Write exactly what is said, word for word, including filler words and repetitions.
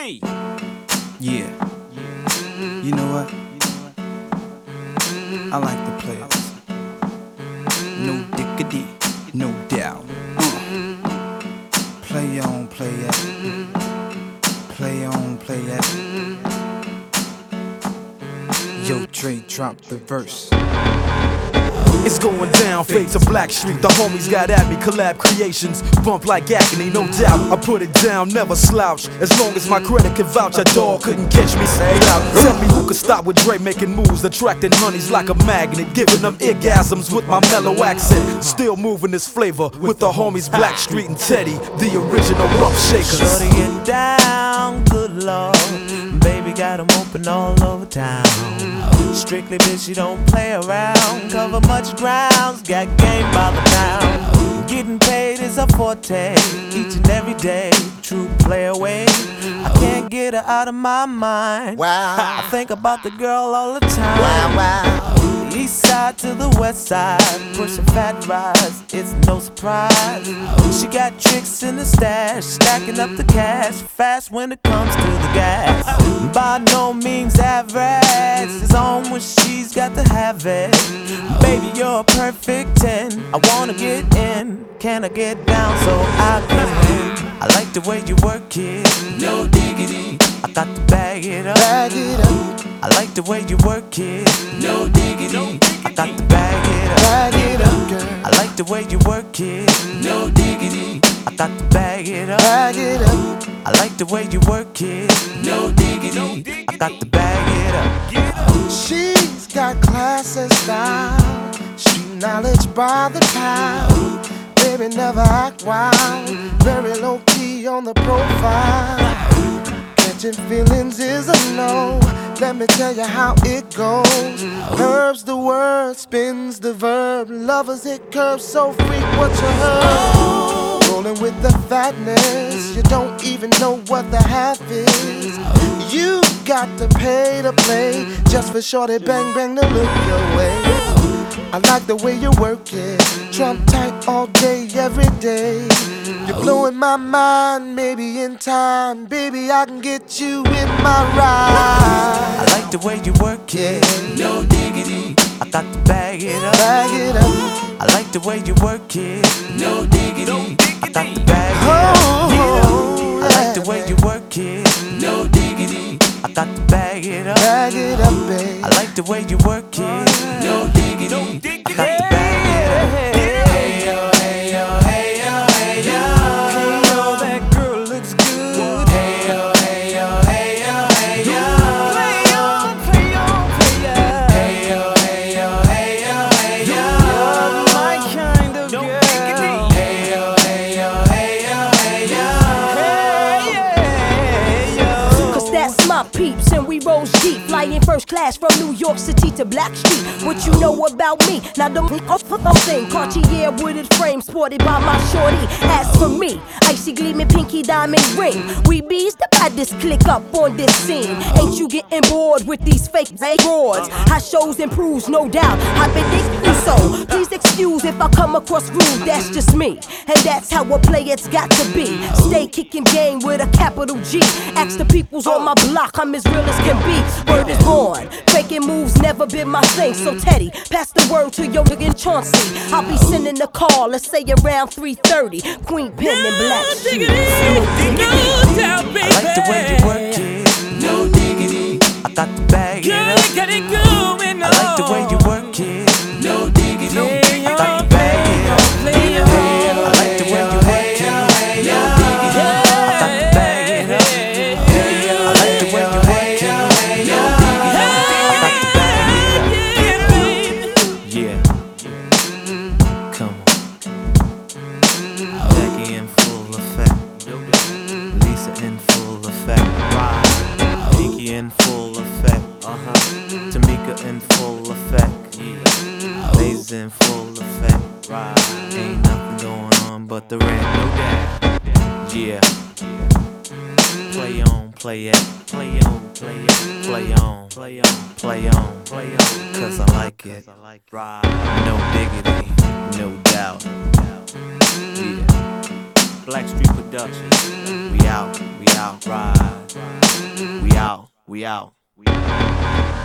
D. Yeah. You know what? I like the players. No diggity, no doubt. Uh. Play on, play it. Play on, play it. Yo, Dre, drop the verse. It's going down, fade to Blackstreet. The homies got at me, collab creations. Bump like agony, no doubt. I put it down, never slouch. As long as my credit can vouch, a dog couldn't catch me. Say out. Tell me who could stop with Dre making moves, attracting honeys like a magnet, giving them orgasms with my mellow accent. Still moving this flavor with the homies Blackstreet and Teddy, the original rough shakers. Shorty get down, good lord. Baby got 'em open all over town. Strictly bitch, you don't play around. Cover much grounds, got game by the pound. Getting paid is a forte, each and every day. True play away, I can't get her out of my mind. Wow. I think about the girl all the time. Wow, wow. East side to the west side, pushing fat rise, it's no surprise. She got tricks in the stash, stacking up the cash, fast when it comes to the gas. By no means average, it's on when she's got to have it. Baby, you're a perfect ten, I wanna get in, can I get down so I can win? I like the way you work it, no diggity, I got to bag it up. Bag it up. I like the way you work it, no diggity, I got to bag it up. Bag it up, girl. I like the way you work it, no diggity, I got to bag it up. Bag it up. I like the way you work it, no diggity, I got to bag it up. She's got class and style, street knowledge by the pound. Baby never act wild, very low key on the profile. Catching feelings is a no. Let me tell you how it goes. Herbs the word, spins the verb. Lovers hit curves so freak what you heard. Rolling with the fatness, you don't even know what the half is. You got to pay to play just for shorty bang bang to look your way. I like the way you work it, Trump tight all day, every day. You're blowing my mind, maybe in time, baby I can get you in my ride. I like the way you work it, no diggity, I got to bag it up. Bag it up. I like the way you work it, no diggity, I got to bag it up. Oh, I like the way you work it, no diggity, I got to bag it up. Bag it up, babe. I like the way you work it, no diggity, I got to bag it up. Hey yo, hey yo, hey yo, hey yo, hey yo, that girl looks good. Hey yo, hey yo, hey yo, hey yo, play on, play on, play on. Hey yo, hey yo, hey yo, hey yo, you're my kind of girl. Hey yo, hey yo, hey yo, hey yo, hey yo. Cause that's my peeps and we rose deep, flying first class from New York City to Blackstreet. What you know about me? Now the thing, Cartier wooded frame sported by my shorty. As for me, icy gleaming pinky diamond ring. We bees the baddest click up on this scene. Ain't you getting bored with these fake broads? High shows improves, no doubt. I've been thinking so. Please excuse if I come across rude. That's just me, and that's how a player's got to be. Stay kicking game with a capital G. Ask the peoples on my block, I'm as real as can be. Word is born, faking moves never been my thing. So Teddy, pass the word to your nigga Chauncey. I'll be sending the call, let's say around three thirty. Queen Pen and Blackstreet. No diggity, I like the way you work it, no diggity, I got to bag it up. I like the way you work it, no diggity, I got to bag it up. I like the way you work it, no diggity, I got to bag it up. I like the way you work it, no diggity, I got to bag it up. Yeah, come on. Becky in full effect, Lisa in full effect, Pinky in full effect, uh-huh. Tamika in full effect, yeah. Lazy in full effect, right. Ain't nothing going on but the rent, no doubt. Yeah. Play on, play it, play on, play it, play on, play on, play on, play on, cause I like it, right. No diggity, no doubt. Yeah. Blackstreet Productions, we out, we out, ride. out, we out, we out.